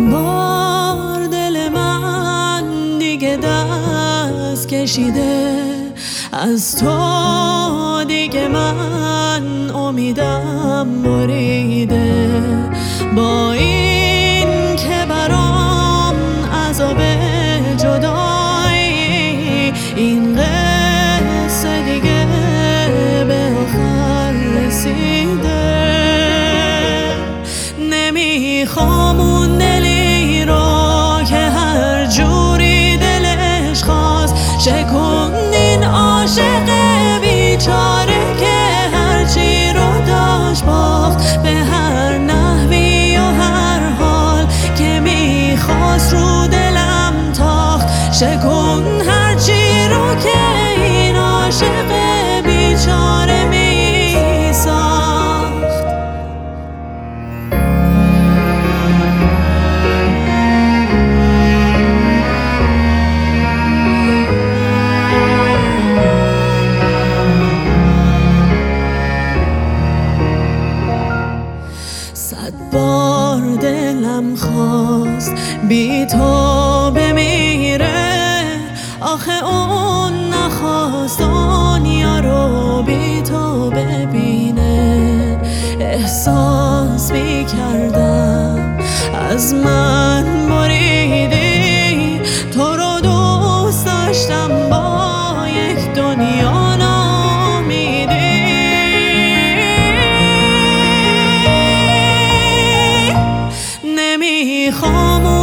بار دل من دیگه دست کشیده از تو، دیگه من امیدم بریده. با این که برام عذاب جدایی، این قصه دیگه به آخر رسیده. نمیخوام اون دلی رو که هر جوری دلش خواست شکوندین عاشق بیچاره که هرچی رو داشت باخت، به هر نحوی و هر حال که میخواست رو دلم تاخت. شکون هرچی رو که این عاشق بیچاره میساخت. صد بار دلم خواست بی تو بمیره، آخه اون نخواست دنیا رو بی تو ببینه. احساس می کردم از من بریدی، تو رو دوست داشتم با یک دنیا نامیدی. نمیخوام